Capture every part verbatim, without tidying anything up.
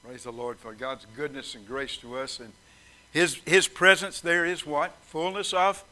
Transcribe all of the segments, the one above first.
Praise the Lord for God's goodness and grace to us. And His, His presence there is what? Fullness of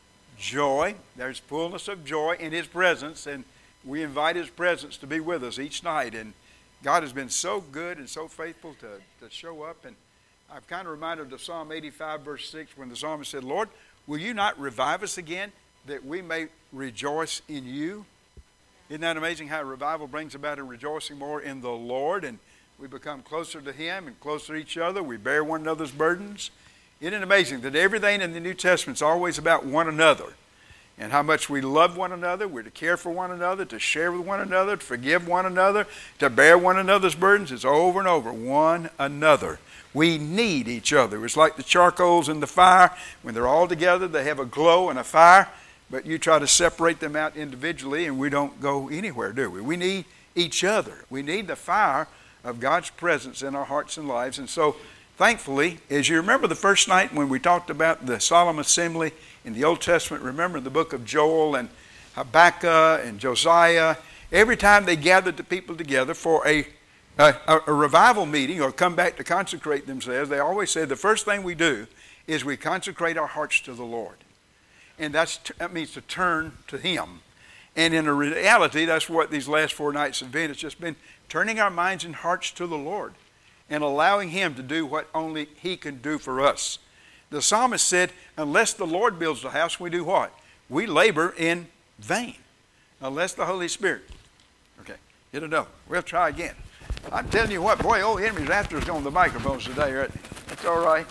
joy. There's fullness of joy in His presence. And we invite His presence to be with us each night. And God has been so good and so faithful to, to show up. And I'm kind of reminded of Psalm eighty-five, verse six, when the psalmist said, Lord, will you not revive us again that we may rejoice in you? Isn't that amazing how revival brings about a rejoicing more in the Lord? And we become closer to Him and closer to each other. We bear one another's burdens. Isn't it amazing that everything in the New Testament is always about one another and how much we love one another, we're to care for one another, to share with one another, to forgive one another, to bear one another's burdens. It's over and over, one another. We need each other. It's like the charcoals in the fire. When they're all together, they have a glow and a fire, but you try to separate them out individually and we don't go anywhere, do we? We need each other. We need the fire of God's presence in our hearts and lives. And so, thankfully, as you remember the first night when we talked about the solemn assembly in the Old Testament, remember the book of Joel and Habakkuk and Josiah, every time they gathered the people together for a, a, a revival meeting or come back to consecrate themselves, they always said the first thing we do is we consecrate our hearts to the Lord. And that's, that means to turn to Him. And in reality, that's what these last four nights have been. It's just been turning our minds and hearts to the Lord and allowing Him to do what only He can do for us. The psalmist said, unless the Lord builds the house, we do what? We labor in vain. Unless the Holy Spirit. Okay, hit a note. We'll try again. I'm telling you what, boy, old Henry's after us on the microphones today, right? That's all right.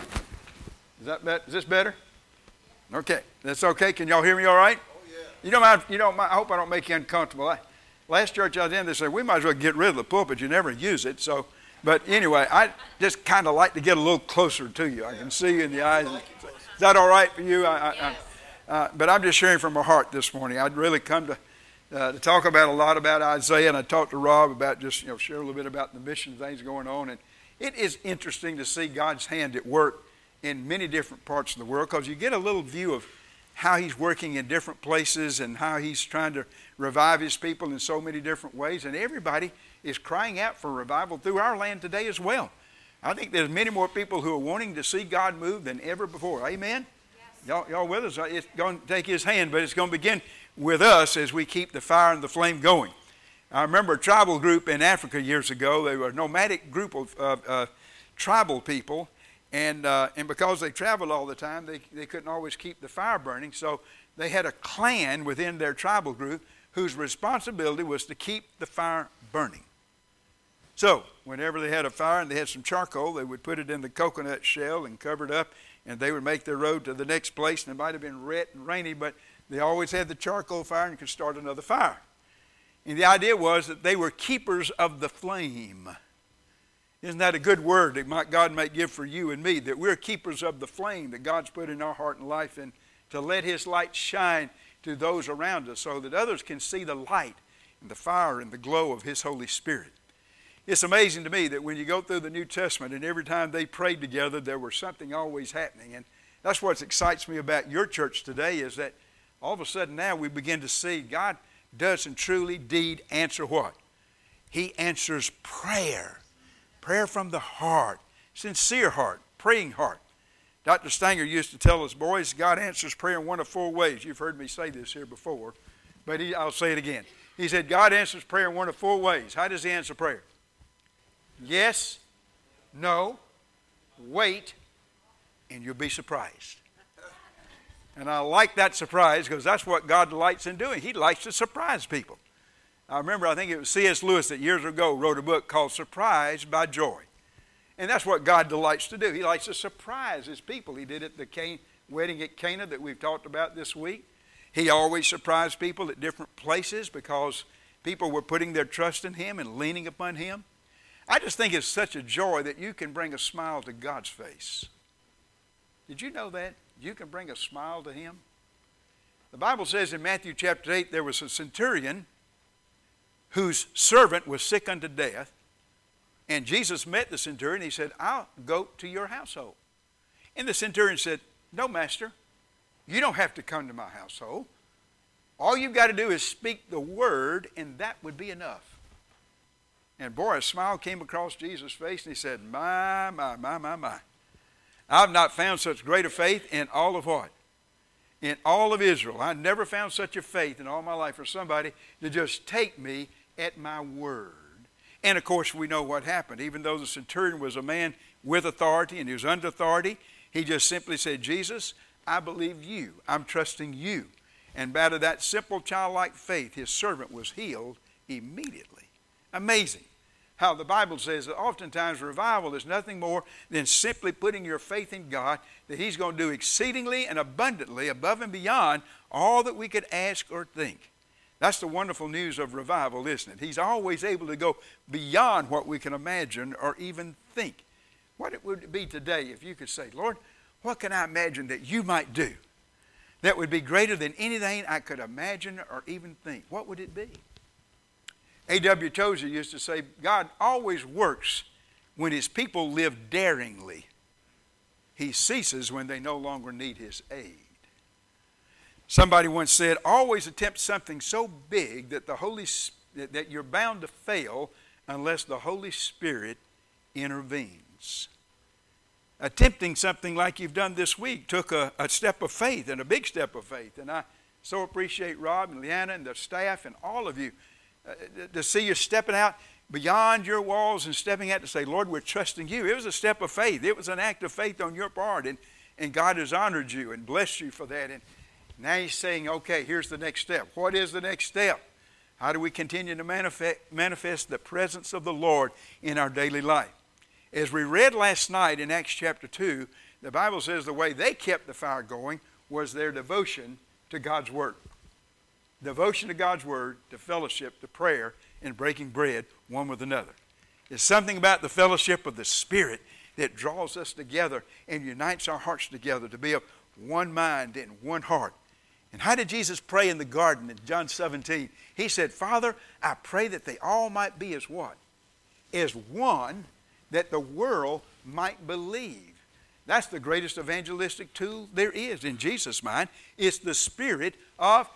Is that better? Is this better? Okay, that's okay. Can y'all hear me all right? Oh, yeah. You don't mind, you don't mind, I hope I don't make you uncomfortable. I, last church I was in, they said, we might as well get rid of the pulpit. You never use it. So, but anyway, I just kind of like to get a little closer to you. I can see you in the eyes. Is that all right for you? I, I, Yes. I, uh, but I'm just sharing from my heart this morning. I'd really come to uh, to talk about a lot about Isaiah, and I talked to Rob about just, you know, share a little bit about the mission things going on. And it is interesting to see God's hand at work in many different parts of the world, because you get a little view of how He's working in different places and how He's trying to revive His people in so many different ways. And everybody is crying out for revival through our land today as well. I think there's many more people who are wanting to see God move than ever before. Amen? Yes. Y'all, y'all with us? It's going to take His hand, but it's going to begin with us as we keep the fire and the flame going. I remember a tribal group in Africa years ago. They were a nomadic group of uh, uh, tribal people. And uh, and because they traveled all the time, they, they couldn't always keep the fire burning. So they had a clan within their tribal group whose responsibility was to keep the fire burning. So whenever they had a fire and they had some charcoal, they would put it in the coconut shell and cover it up, and they would make their road to the next place. And it might have been wet and rainy, but they always had the charcoal fire and could start another fire. And the idea was that they were keepers of the flame. Isn't that a good word that God might give for you and me, that we're keepers of the flame that God's put in our heart and life, and to let His light shine to those around us so that others can see the light and the fire and the glow of His Holy Spirit. It's amazing to me that when you go through the New Testament and every time they prayed together, there was something always happening. And that's what excites me about your church today, is that all of a sudden now we begin to see God does and truly indeed answer what? He answers prayer. Prayer from the heart, sincere heart, praying heart. Doctor Stanger used to tell us, boys, God answers prayer in one of four ways. You've heard me say this here before, but he, I'll say it again. He said, God answers prayer in one of four ways. How does He answer prayer? Yes, no, wait, and you'll be surprised. And I like that surprise because that's what God delights in doing. He likes to surprise people. I remember, I think it was C S Lewis that years ago wrote a book called Surprised by Joy. And that's what God delights to do. He likes to surprise His people. He did it at the Can- wedding at Cana that we've talked about this week. He always surprised people at different places because people were putting their trust in Him and leaning upon Him. I just think it's such a joy that you can bring a smile to God's face. Did you know that? You can bring a smile to Him. The Bible says in Matthew chapter eight, there was a centurion whose servant was sick unto death. And Jesus met the centurion. He said, I'll go to your household. And the centurion said, no, master, you don't have to come to my household. All you've got to do is speak the word, and that would be enough. And boy, a smile came across Jesus' face, and he said, my, my, my, my, my. I've not found such great a faith in all of what? In all of Israel. I never found such a faith in all my life for somebody to just take me at my word. And of course, we know what happened. Even though the centurion was a man with authority and he was under authority, he just simply said, Jesus, I believe you. I'm trusting you. And out of that simple childlike faith, his servant was healed immediately. Amazing how the Bible says that oftentimes revival is nothing more than simply putting your faith in God, that he's going to do exceedingly and abundantly above and beyond all that we could ask or think. That's the wonderful news of revival, isn't it? He's always able to go beyond what we can imagine or even think. What it would be today if you could say, Lord, what can I imagine that you might do that would be greater than anything I could imagine or even think? What would it be? A W Tozer used to say, God always works when his people live daringly. He ceases when they no longer need his aid. Somebody once said, always attempt something so big that the Holy that you're bound to fail unless the Holy Spirit intervenes. Attempting something like you've done this week took a, a step of faith, and a big step of faith. And I so appreciate Rob and Leanna and the staff and all of you uh, to see you stepping out beyond your walls and stepping out to say, Lord, we're trusting you. It was a step of faith. It was an act of faith on your part, and, and God has honored you and blessed you for that. And now he's saying, okay, here's the next step. What is the next step? How do we continue to manifest, manifest the presence of the Lord in our daily life? As we read last night in Acts chapter two, the Bible says the way they kept the fire going was their devotion to God's Word. Devotion to God's Word, to fellowship, to prayer, and breaking bread one with another. It's something about the fellowship of the Spirit that draws us together and unites our hearts together to be of one mind and one heart. And how did Jesus pray in the garden in John seventeen? He said, Father, I pray that they all might be as what? As one, that the world might believe. That's the greatest evangelistic tool there is in Jesus' mind. It's the spirit of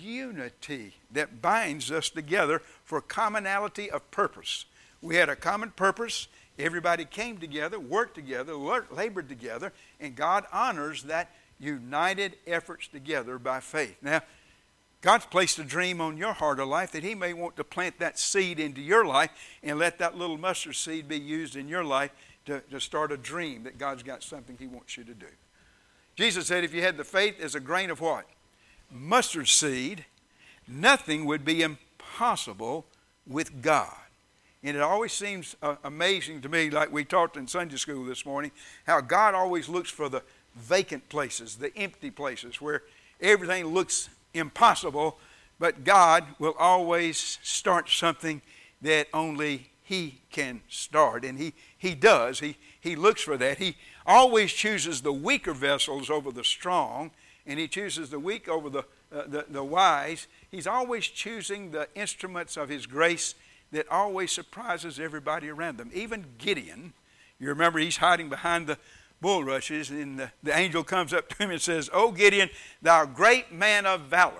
unity that binds us together for commonality of purpose. We had a common purpose. Everybody came together, worked together, labored together, and God honors that united efforts together by faith. Now, God's placed a dream on your heart of life that he may want to plant that seed into your life and let that little mustard seed be used in your life to, to start a dream that God's got something he wants you to do. Jesus said if you had the faith as a grain of what? Mustard seed, nothing would be impossible with God. And it always seems uh, amazing to me, like we talked in Sunday school this morning, how God always looks for the vacant places, the empty places where everything looks impossible, but God will always start something that only he can start. And he, he does. He, he looks for that. He always chooses the weaker vessels over the strong, and he chooses the weak over the, uh, the, the wise. He's always choosing the instruments of his grace that always surprises everybody around them. Even Gideon, you remember he's hiding behind the bulrushes, and the, the angel comes up to him and says, O Gideon, thou great man of valor.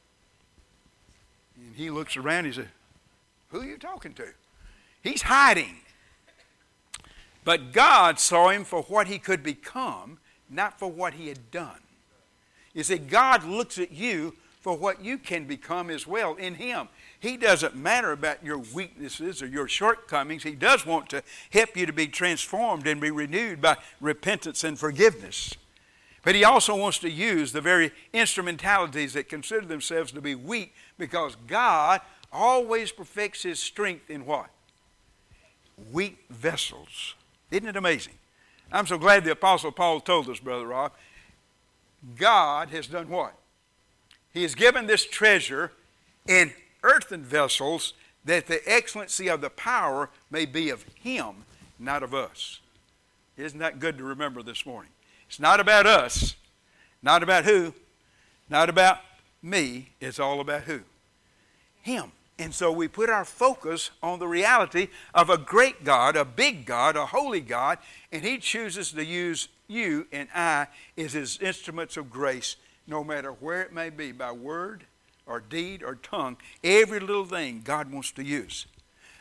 And he looks around and he says, who are you talking to? He's hiding. But God saw him for what he could become, not for what he had done. You see, God looks at you for what you can become as well in him. He doesn't matter about your weaknesses or your shortcomings. He does want to help you to be transformed and be renewed by repentance and forgiveness. But he also wants to use the very instrumentalities that consider themselves to be weak, because God always perfects his strength in what? Weak vessels. Isn't it amazing? I'm so glad the Apostle Paul told us, Brother Rob, God has done what? He has given this treasure in earthen vessels, that the excellency of the power may be of him, not of us. Isn't that good to remember this morning? It's not about us, not about who, not about me. It's all about who? Him. And so we put our focus on the reality of a great God, a big God, a holy God, and he chooses to use you and I as his instruments of grace, no matter where it may be, by word or deed or tongue. Every little thing God wants to use.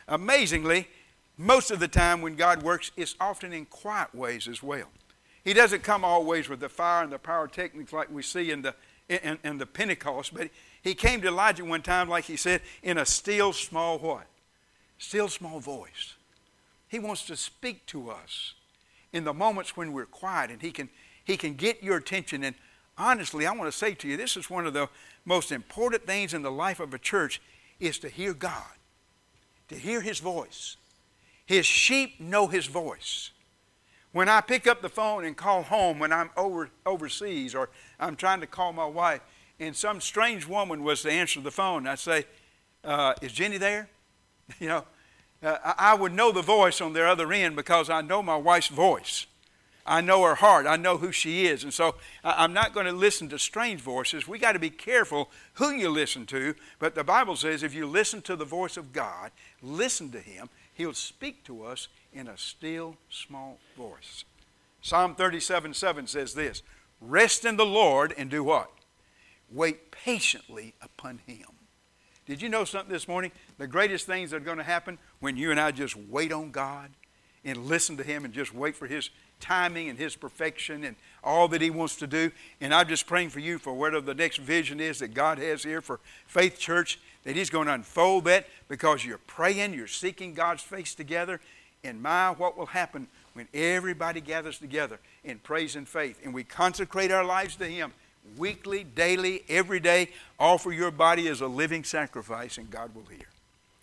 amazingly, most of the time when God works, it's often in quiet ways as well. He doesn't come always with the fire and the pyrotechnics like we see in the in, in the Pentecost, but he came to Elijah one time, like he said, in a still small what? Still small voice. He wants to speak to us in the moments when we're quiet, and he can he can get your attention. And honestly, I want to say to you, this is one of the most important things in the life of a church, is to hear God, to hear his voice. His sheep know his voice. When I pick up the phone and call home when I'm over overseas, or I'm trying to call my wife, and some strange woman was to answer the phone, I say, uh, is Jenny there? You know, uh, I would know the voice on their other end because I know my wife's voice. I know her heart. I know who she is. And so I'm not going to listen to strange voices. We got to be careful who you listen to. But the Bible says if you listen to the voice of God, listen to him, he'll speak to us in a still small voice. Psalm thirty-seven seven says this, rest in the Lord and do what? Wait patiently upon him. Did you know something this morning? The greatest things that are going to happen when you and I just wait on God and listen to him and just wait for his timing and his perfection and all that he wants to do. And I'm just praying for you for whatever the next vision is that God has here for Faith Church, that he's going to unfold that because you're praying, you're seeking God's face together. And my, what will happen when everybody gathers together in praise and faith and we consecrate our lives to him weekly, daily, every day, offer your body as a living sacrifice, and God will hear.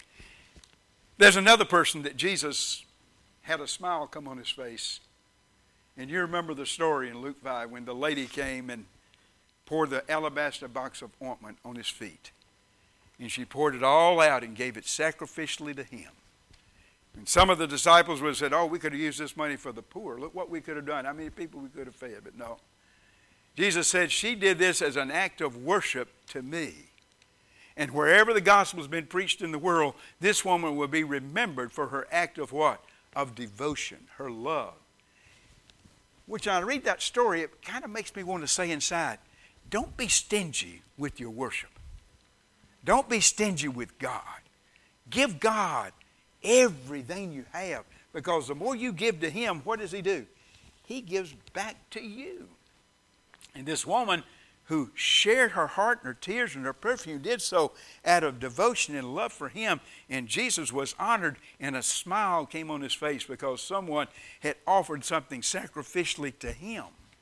There's another person that Jesus had a smile come on his face. And you remember the story in Luke five when the lady came and poured the alabaster box of ointment on his feet. And she poured it all out and gave it sacrificially to him. And some of the disciples would have said, oh, we could have used this money for the poor. Look what we could have done. How many people we could have fed? But no. Jesus said, she did this as an act of worship to me. And wherever the gospel has been preached in the world, this woman will be remembered for her act of what? Of devotion, her love. Which when I read that story, it kind of makes me want to say inside, don't be stingy with your worship. Don't be stingy with God. Give God everything you have, because the more you give to him, what does he do? He gives back to you. And this woman who shared her heart and her tears and her perfume did so out of devotion and love for him. And Jesus was honored, and a smile came on his face because someone had offered something sacrificially to him.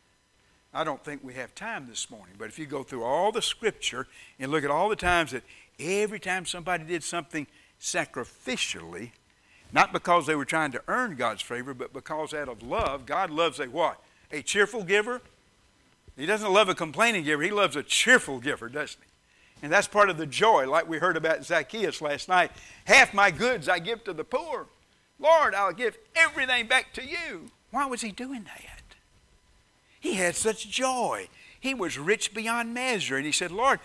I don't think we have time this morning, but if you go through all the scripture and look at all the times that every time somebody did something sacrificially, not because they were trying to earn God's favor, but because out of love, God loves a what? A cheerful giver. He doesn't love a complaining giver. He loves a cheerful giver, doesn't he? And that's part of the joy, like we heard about Zacchaeus last night. Half my goods I give to the poor. Lord, I'll give everything back to you. Why was he doing that? He had such joy. He was rich beyond measure. And he said, Lord,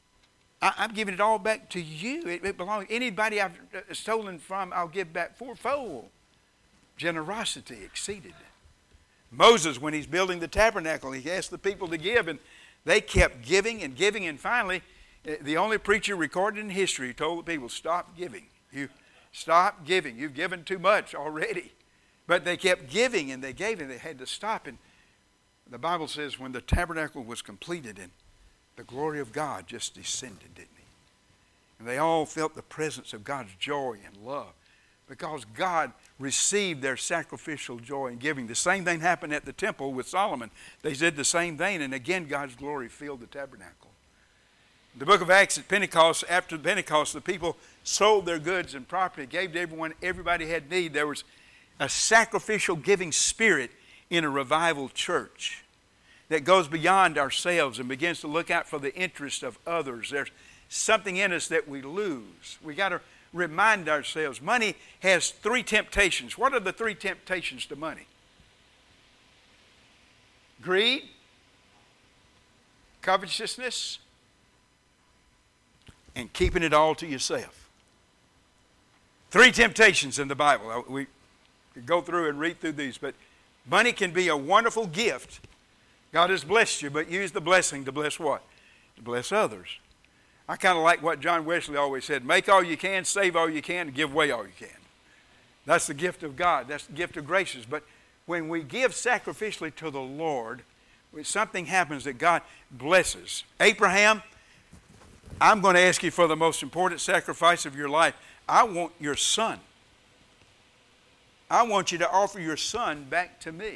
I, I'm giving it all back to you. It, it belongs. Anybody I've stolen from, I'll give back fourfold. Generosity exceeded. Moses, when he's building the tabernacle, he asked the people to give, and they kept giving and giving, and finally, the only preacher recorded in history told the people, stop giving. You stop giving. You've given too much already. But they kept giving, and they gave, and they had to stop. And the Bible says when the tabernacle was completed, and the glory of God just descended, didn't he? And they all felt the presence of God's joy and love, because God received their sacrificial joy in giving. The same thing happened at the temple with Solomon. They did the same thing, and again God's glory filled the tabernacle. In the book of Acts at Pentecost, after Pentecost, the people sold their goods and property, gave to everyone, everybody had need. There was a sacrificial giving spirit in a revival church that goes beyond ourselves and begins to look out for the interest of others. There's something in us that we lose. We got to remind ourselves, money has three temptations. What are the three temptations to money? Greed, covetousness, and keeping it all to yourself. Three temptations in the Bible. We could go through and read through these, but money can be a wonderful gift. God has blessed you, but use the blessing to bless what? To bless others. I kind of like what John Wesley always said, make all you can, save all you can, and give away all you can. That's the gift of God. That's the gift of graces. But when we give sacrificially to the Lord, when something happens that God blesses. Abraham, I'm going to ask you for the most important sacrifice of your life. I want your son. I want you to offer your son back to me.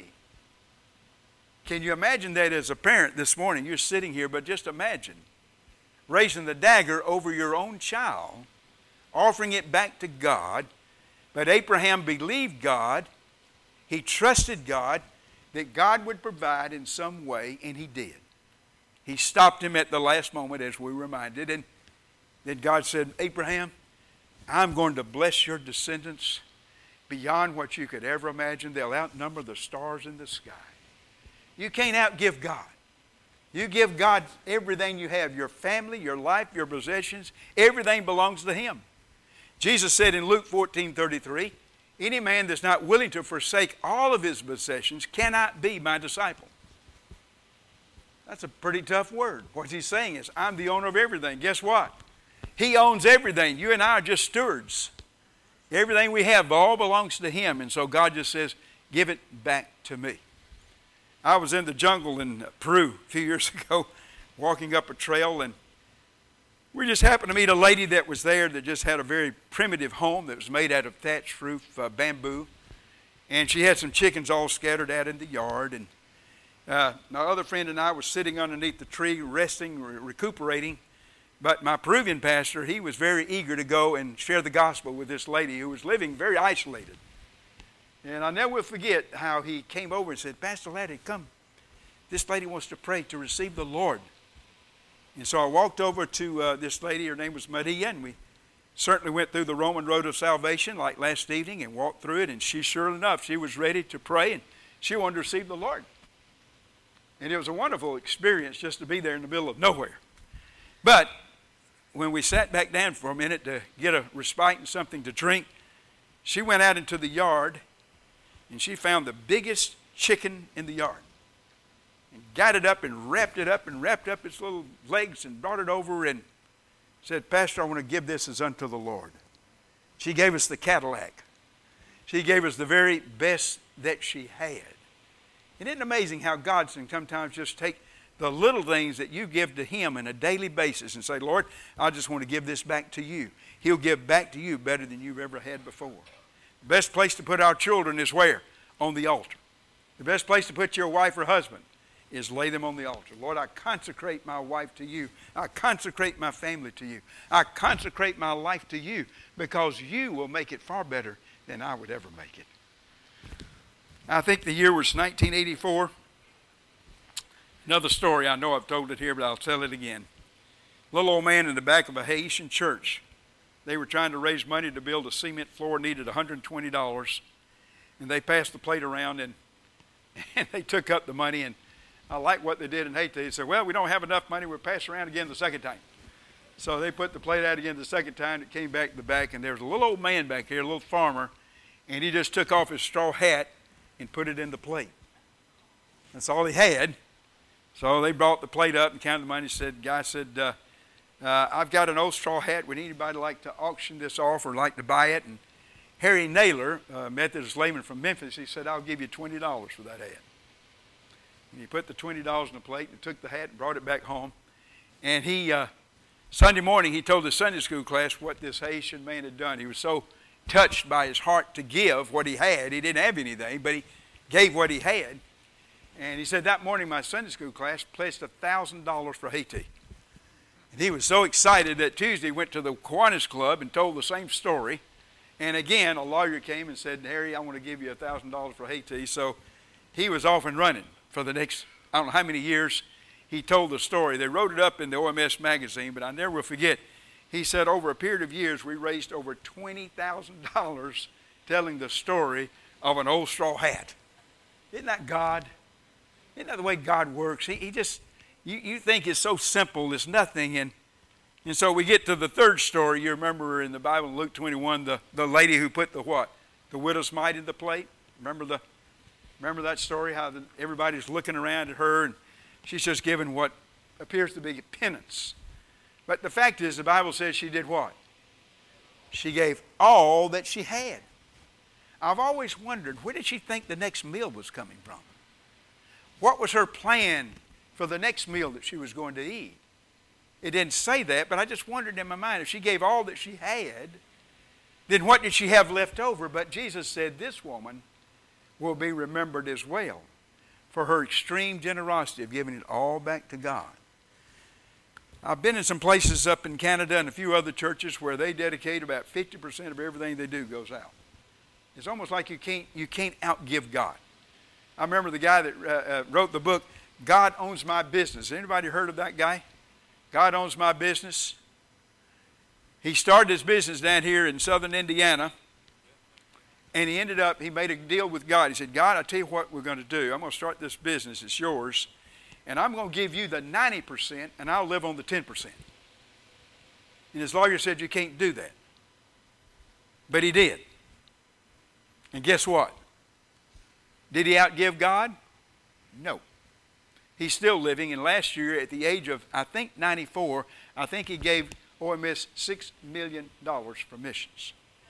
Can you imagine that as a parent this morning? You're sitting here, but just imagine raising the dagger over your own child, offering it back to God. But Abraham believed God. He trusted God that God would provide in some way, and he did. He stopped him at the last moment, as we reminded, and then God said, Abraham, I'm going to bless your descendants beyond what you could ever imagine. They'll outnumber the stars in the sky. You can't outgive God. You give God everything you have, your family, your life, your possessions, everything belongs to him. Jesus said in Luke fourteen thirty-three, any man that's not willing to forsake all of his possessions cannot be my disciple. That's a pretty tough word. What he's saying is, I'm the owner of everything. Guess what? He owns everything. You and I are just stewards. Everything we have all belongs to him. And so God just says, give it back to me. I was in the jungle in Peru a few years ago, walking up a trail, and we just happened to meet a lady that was there that just had a very primitive home that was made out of thatched roof uh, bamboo. And she had some chickens all scattered out in the yard. And uh, my other friend and I were sitting underneath the tree, resting, re- recuperating. But my Peruvian pastor, he was very eager to go and share the gospel with this lady who was living very isolated. And I never will forget how he came over and said, Pastor Laddie, come. This lady wants to pray to receive the Lord. And so I walked over to uh, this lady. Her name was Maria, and we certainly went through the Roman road of salvation like last evening and walked through it. And she, sure enough, she was ready to pray, and she wanted to receive the Lord. And it was a wonderful experience just to be there in the middle of nowhere. But when we sat back down for a minute to get a respite and something to drink, she went out into the yard, and she found the biggest chicken in the yard. And got it up and wrapped it up and wrapped up its little legs and brought it over and said, Pastor, I want to give this as unto the Lord. She gave us the Cadillac. She gave us the very best that she had. And isn't it amazing how God can sometimes just take the little things that you give to him on a daily basis and say, Lord, I just want to give this back to you. He'll give back to you better than you've ever had before. The best place to put our children is where? On the altar. The best place to put your wife or husband is lay them on the altar. Lord, I consecrate my wife to you. I consecrate my family to you. I consecrate my life to you because you will make it far better than I would ever make it. I think the year was nineteen eighty-four. Another story, I know I've told it here, but I'll tell it again. Little old man in the back of a Haitian church. They were trying to raise money to build a cement floor, needed one hundred twenty dollars. And they passed the plate around, and, and they took up the money. And I like what they did in Haiti. They said, well, we don't have enough money. We'll pass around again the second time. So they put the plate out again the second time. It came back to the back, and there was a little old man back here, a little farmer, and he just took off his straw hat and put it in the plate. That's all he had. So they brought the plate up and counted the money. Said, guy said, uh, uh, I've got an old straw hat. Would anybody like to auction this off or like to buy it? And Harry Naylor, a Methodist layman from Memphis, he said, I'll give you twenty dollars for that hat. And he put the twenty dollars in the plate and took the hat and brought it back home. And he, uh, Sunday morning, he told the Sunday school class what this Haitian man had done. He was so touched by his heart to give what he had. He didn't have anything, but he gave what he had. And he said, that morning my Sunday school class pledged one thousand dollars for Haiti. And he was so excited that Tuesday he went to the Kiwanis Club and told the same story. And again, a lawyer came and said, Harry, I want to give you one thousand dollars for Haiti. So he was off and running for the next, I don't know how many years. He told the story. They wrote it up in the O M S magazine, but I never will forget. He said over a period of years, we raised over twenty thousand dollars telling the story of an old straw hat. Isn't that God? Isn't that the way God works? He, he just, you, you think it's so simple, it's nothing. And, and so we get to the third story. You remember in the Bible, in Luke twenty-one, the, the lady who put the what? The widow's mite in the plate. Remember the, remember that story, how the, everybody's looking around at her, and she's just given what appears to be penance But the fact is, the Bible says she did what? She gave all that she had. I've always wondered, where did she think the next meal was coming from? What was her plan for the next meal that she was going to eat? It didn't say that, but I just wondered in my mind, if she gave all that she had, then what did she have left over? But Jesus said, this woman will be remembered as well for her extreme generosity of giving it all back to God. I've been in some places up in Canada and a few other churches where they dedicate about fifty percent of everything they do goes out. It's almost like you can't, you can't outgive God. I remember the guy that uh, uh, wrote the book, God Owns My Business. Anybody heard of that guy? God Owns My Business. He started his business down here in southern Indiana, and he ended up, he made a deal with God. He said, God, I'll tell you what we're going to do. I'm going to start this business. It's yours. And I'm going to give you the ninety percent, and I'll live on the ten percent. And his lawyer said, you can't do that. But he did. And guess what? Did he outgive God? No. He's still living, and last year at the age of, I think, ninety-four, I think he gave O M S six million dollars for missions.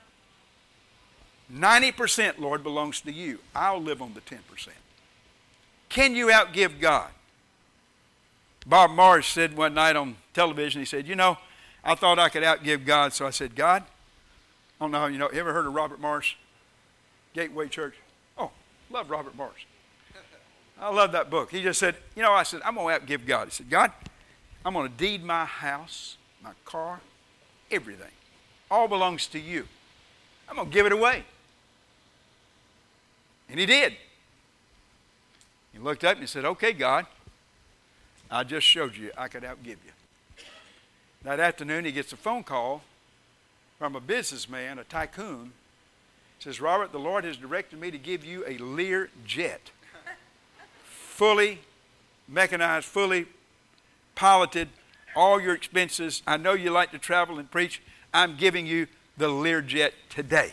ninety percent, Lord, belongs to you. I'll live on the ten percent. Can you outgive God? Bob Morris said one night on television, he said, you know, I thought I could outgive God, so I said, God, I don't know, you know, you ever heard of Robert Morris? Gateway Church? Oh, love Robert Morris. I love that book. He just said, you know, I said, I'm going to outgive God. He said, God, I'm going to deed my house, my car, everything. All belongs to you. I'm going to give it away. And he did. He looked up and he said, okay, God, I just showed you I could outgive you. That afternoon, he gets a phone call from a businessman, a tycoon. He says, Robert, the Lord has directed me to give you a Lear jet. Fully mechanized, fully piloted, all your expenses. I know you like to travel and preach. I'm giving you the Lear jet today.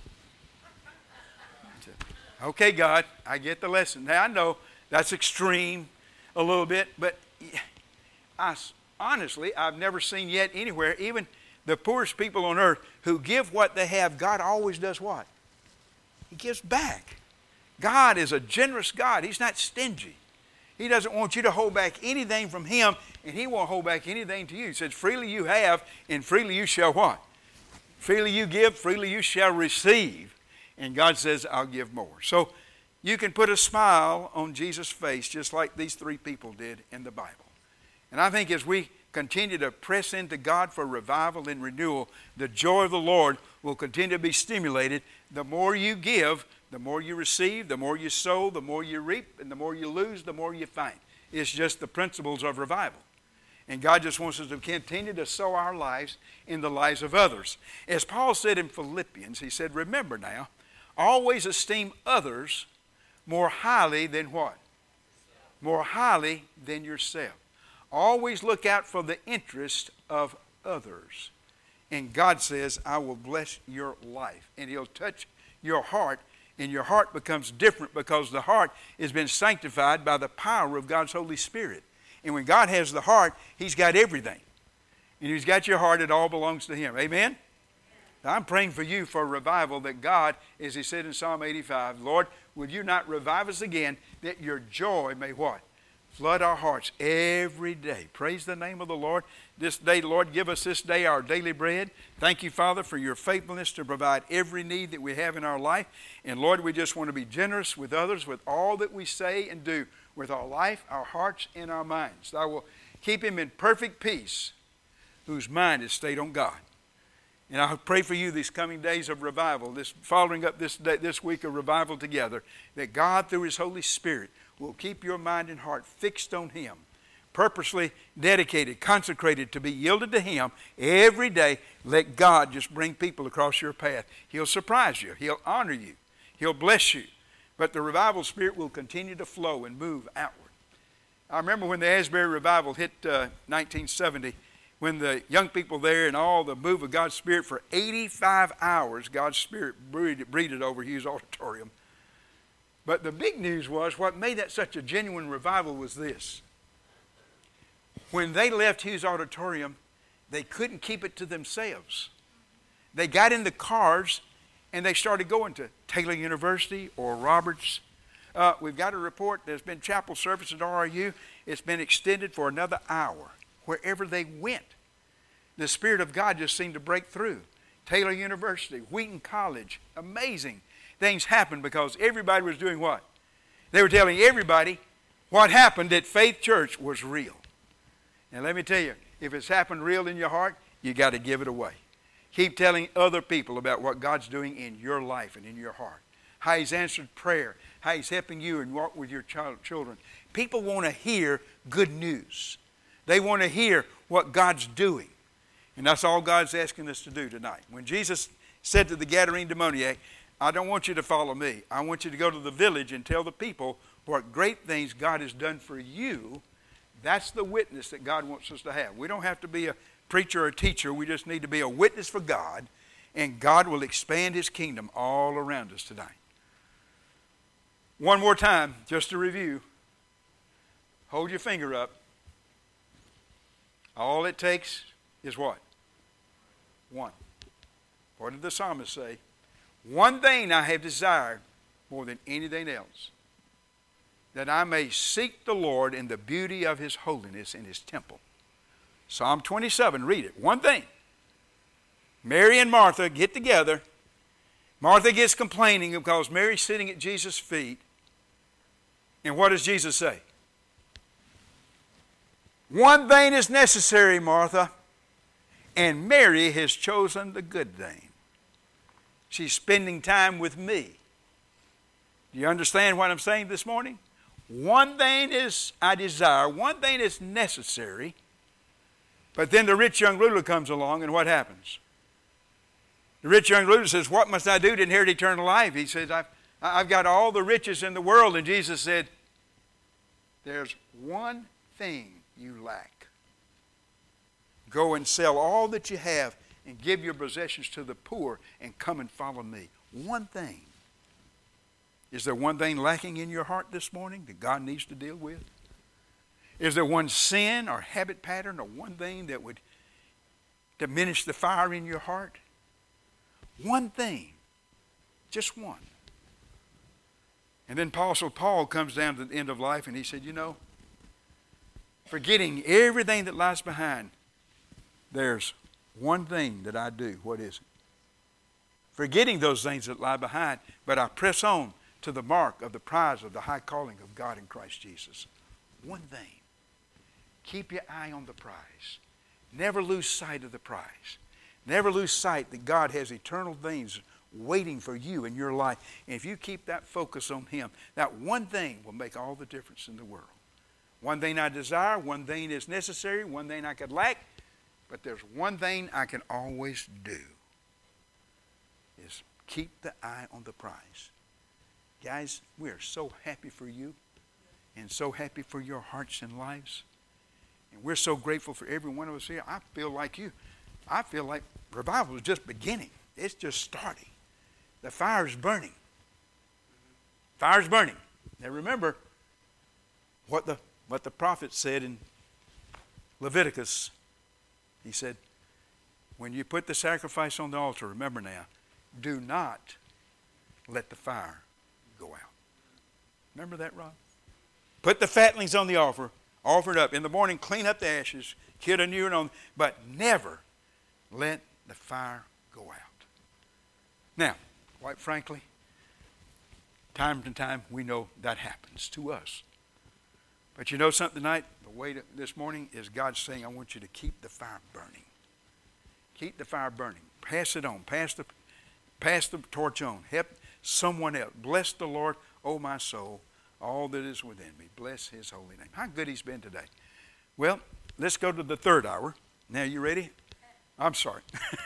I said, okay, God, I get the lesson. Now, I know that's extreme a little bit, but I, honestly, I've never seen yet anywhere, even the poorest people on earth who give what they have, God always does what? He gives back. God is a generous God. He's not stingy. He doesn't want you to hold back anything from Him, and He won't hold back anything to you. He says, freely you have, and freely you shall what? Freely you give, freely you shall receive. And God says, I'll give more. So you can put a smile on Jesus' face just like these three people did in the Bible. And I think as we continue to press into God for revival and renewal, the joy of the Lord will continue to be stimulated. The more you give, the more you receive, the more you sow, the more you reap, and the more you lose, the more you find. It's just the principles of revival. And God just wants us to continue to sow our lives in the lives of others. As Paul said in Philippians, he said, remember now, always esteem others more highly than what? More highly than yourself. Always look out for the interest of others. And God says, I will bless your life. And He'll touch your heart, and your heart becomes different because the heart has been sanctified by the power of God's Holy Spirit. And when God has the heart, He's got everything. And He's got your heart, it all belongs to Him. Amen? Now, I'm praying for you for revival, that God, as He said in Psalm eighty-five, Lord, would you not revive us again, that your joy may what? Flood our hearts every day. Praise the name of the Lord. This day, Lord, give us this day our daily bread. Thank you, Father, for your faithfulness to provide every need that we have in our life. And Lord, we just want to be generous with others with all that we say and do, with our life, our hearts, and our minds. I will keep him in perfect peace whose mind is stayed on God. And I pray for you these coming days of revival, this following up this day, this week of revival together, that God, through His Holy Spirit, will keep your mind and heart fixed on Him, purposely dedicated, consecrated to be yielded to Him every day. Let God just bring people across your path. He'll surprise you. He'll honor you. He'll bless you. But the revival spirit will continue to flow and move outward. I remember when the Asbury revival hit uh, nineteen seventy, when the young people there and all the move of God's Spirit for eighty-five hours, God's Spirit breathed, breathed over Hughes Auditorium. But the big news was, what made that such a genuine revival was this. When they left Hughes Auditorium, they couldn't keep it to themselves. They got in the cars and they started going to Taylor University or Roberts. Uh, we've got a report. There's been chapel service at R R U. It's been extended for another hour. Wherever they went, the Spirit of God just seemed to break through. Taylor University, Wheaton College, amazing things happened because everybody was doing what? They were telling everybody what happened at Faith Church was real. And let me tell you, if it's happened real in your heart, you got to give it away. Keep telling other people about what God's doing in your life and in your heart. How He's answered prayer. How He's helping you and walk with your child, children. People want to hear good news. They want to hear what God's doing. And that's all God's asking us to do tonight. When Jesus said to the Gadarene demoniac, I don't want you to follow me. I want you to go to the village and tell the people what great things God has done for you. That's the witness that God wants us to have. We don't have to be a preacher or a teacher. We just need to be a witness for God, and God will expand His kingdom all around us tonight. One more time, just to review. Hold your finger up. All it takes is what? One. What did the psalmist say? One thing I have desired more than anything else, that I may seek the Lord in the beauty of His holiness in His temple. Psalm twenty-seven, read it. One thing. Mary and Martha get together. Martha gets complaining because Mary's sitting at Jesus' feet. And what does Jesus say? One thing is necessary, Martha, and Mary has chosen the good thing. She's spending time with me. Do you understand what I'm saying this morning? One thing is I desire, one thing is necessary, but then the rich young ruler comes along, and what happens? The rich young ruler says, what must I do to inherit eternal life? He says, I've, I've got all the riches in the world. And Jesus said, there's one thing you lack. Go and sell all that you have and give your possessions to the poor and come and follow me. One thing. Is there one thing lacking in your heart this morning that God needs to deal with? Is there one sin or habit pattern or one thing that would diminish the fire in your heart? One thing. Just one. And then Apostle Paul comes down to the end of life and he said, you know, forgetting everything that lies behind, there's one thing that I do. What is it? Forgetting those things that lie behind, but I press on to the mark of the prize of the high calling of God in Christ Jesus. One thing. Keep your eye on the prize. Never lose sight of the prize. Never lose sight that God has eternal things waiting for you in your life. And if you keep that focus on Him, that one thing will make all the difference in the world. One thing I desire, one thing is necessary, one thing I could lack, but there's one thing I can always do, is keep the eye on the prize. Guys, we are so happy for you and so happy for your hearts and lives. And we're so grateful for every one of us here. I feel like you. I feel like revival is just beginning. It's just starting. The fire's burning. Fire's burning. Now remember what the, what the prophet said in Leviticus. He said, when you put the sacrifice on the altar, remember now, do not let the fire go out. Remember that, Rob? Put the fatlings on the altar, offer it up. In the morning, clean up the ashes, kill a new one on, but never let the fire go out. Now, quite frankly, time to time, we know that happens to us. But you know something tonight? The way to, this morning is God saying, I want you to keep the fire burning. Keep the fire burning. Pass it on. Pass the, pass the torch on. Help someone else. Bless the Lord, oh my soul, all that is within me. Bless His holy name. How good He's been today. Well, let's go to the third hour. Now, you ready? I'm sorry.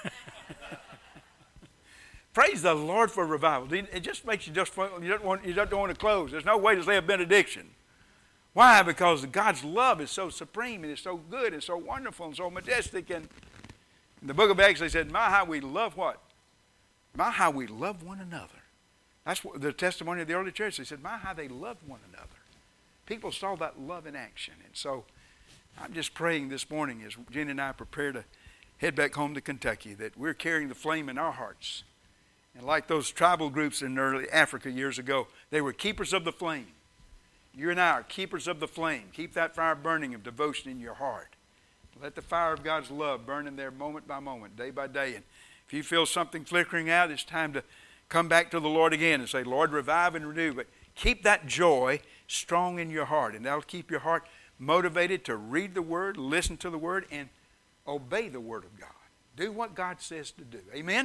Praise the Lord for revival. It just makes you just, you don't want, you don't want to close. There's no way to say a benediction. Why? Because God's love is so supreme and it's so good and so wonderful and so majestic. And the book of Acts, they said, my, how we love what? My, how we love one another. That's what the testimony of the early church. They said, my, how they loved one another. People saw that love in action. And so I'm just praying this morning as Jenny and I prepare to head back home to Kentucky, that we're carrying the flame in our hearts. And like those tribal groups in early Africa years ago, they were keepers of the flame. You and I are keepers of the flame. Keep that fire burning of devotion in your heart. Let the fire of God's love burn in there moment by moment, day by day. And if you feel something flickering out, it's time to come back to the Lord again and say, Lord, revive and renew. But keep that joy strong in your heart, and that'll keep your heart motivated to read the Word, listen to the Word, and obey the Word of God. Do what God says to do. Amen?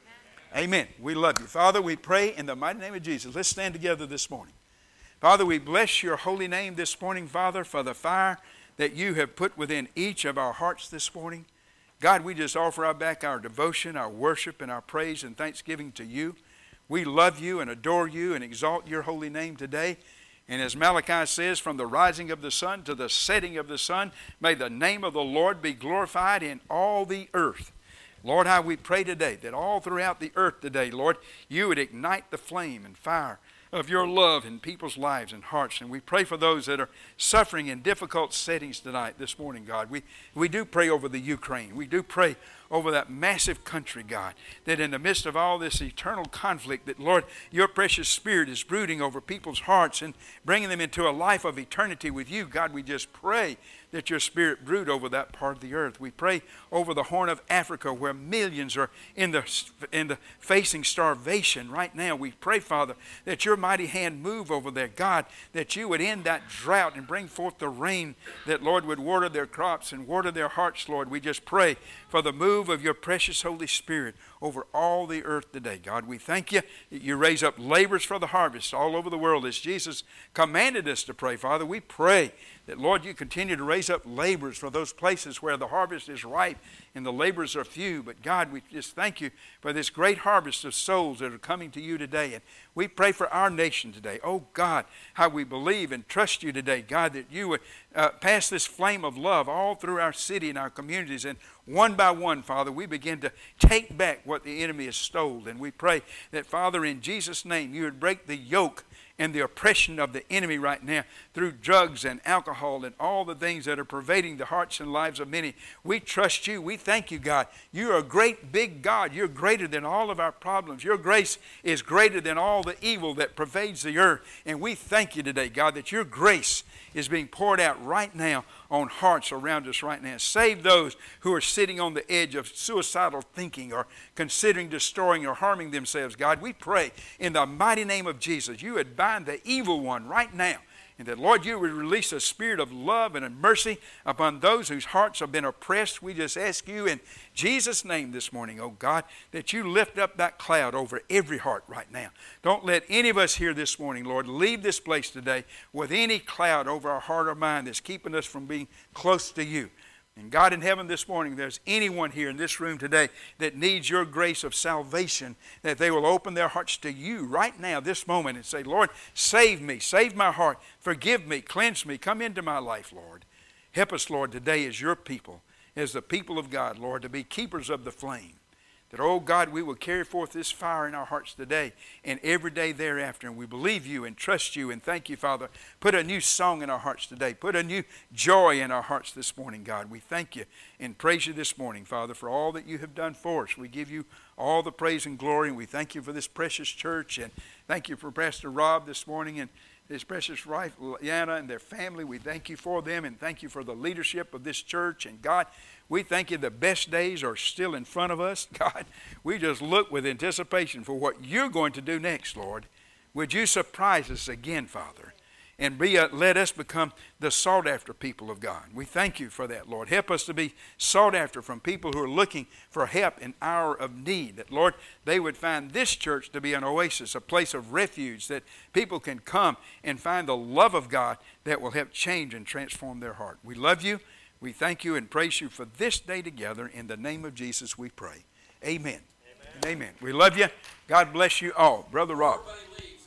Amen. We love you. Father, we pray in the mighty name of Jesus. Let's stand together this morning. Father, we bless your holy name this morning, Father, for the fire that you have put within each of our hearts this morning. God, we just offer back our devotion, our worship, and our praise and thanksgiving to you. We love you and adore you and exalt your holy name today. And as Malachi says, from the rising of the sun to the setting of the sun, may the name of the Lord be glorified in all the earth. Lord, how we pray today that all throughout the earth today, Lord, you would ignite the flame and fire of your love in people's lives and hearts. And we pray for those that are suffering in difficult settings tonight, this morning, God. We, we do pray over the Ukraine. We do pray over that massive country, God, that in the midst of all this eternal conflict, that, Lord, your precious Spirit is brooding over people's hearts and bringing them into a life of eternity with you. God, we just pray that your Spirit brood over that part of the earth. We pray over the Horn of Africa, where millions are in the, in the facing starvation right now. We pray, Father, that your mighty hand move over there, God, that you would end that drought and bring forth the rain, that, Lord, would water their crops and water their hearts, Lord. We just pray for the move of your precious Holy Spirit over all the earth today. God, we thank you that you raise up laborers for the harvest all over the world as Jesus commanded us to pray. Father, we pray that, Lord, you continue to raise up laborers for those places where the harvest is ripe and the laborers are few. But God, we just thank you for this great harvest of souls that are coming to you today. And we pray for our nation today. Oh God, how we believe and trust you today, God, that you would uh, pass this flame of love all through our city and our communities. And one by one, Father, we begin to take back what the enemy has stolen. And we pray that, Father, in Jesus' name, you would break the yoke and the oppression of the enemy right now through drugs and alcohol and all the things that are pervading the hearts and lives of many. We trust you. We thank you, God. You're a great big God. You're greater than all of our problems. Your grace is greater than all the evil that pervades the earth. And we thank you today, God, that your grace is being poured out right now on hearts around us right now. Save those who are sitting on the edge of suicidal thinking or considering destroying or harming themselves. God, we pray in the mighty name of Jesus, you would bind the evil one right now. And that, Lord, you would release a spirit of love and of mercy upon those whose hearts have been oppressed. We just ask you in Jesus' name this morning, oh God, that you lift up that cloud over every heart right now. Don't let any of us here this morning, Lord, leave this place today with any cloud over our heart or mind that's keeping us from being close to you. And God in heaven this morning, if there's anyone here in this room today that needs your grace of salvation, that they will open their hearts to you right now, this moment, and say, Lord, save me, save my heart, forgive me, cleanse me, come into my life, Lord. Help us, Lord, today as your people, as the people of God, Lord, to be keepers of the flame. That, oh God, we will carry forth this fire in our hearts today and every day thereafter. And we believe you and trust you and thank you, Father. Put a new song in our hearts today. Put a new joy in our hearts this morning, God. We thank you and praise you this morning, Father, for all that you have done for us. We give you all the praise and glory, and we thank you for this precious church. And thank you for Pastor Rob this morning and his precious wife, Yana, and their family. We thank you for them and thank you for the leadership of this church. And God, we thank you the best days are still in front of us. God, we just look with anticipation for what you're going to do next, Lord. Would you surprise us again, Father, and be a, let us become the sought-after people of God. We thank you for that, Lord. Help us to be sought after from people who are looking for help in hour of need. That, Lord, they would find this church to be an oasis, a place of refuge, that people can come and find the love of God that will help change and transform their heart. We love you. We thank you and praise you for this day together. In the name of Jesus we pray. Amen. Amen. Amen. We love you. God bless you all. Brother Rob.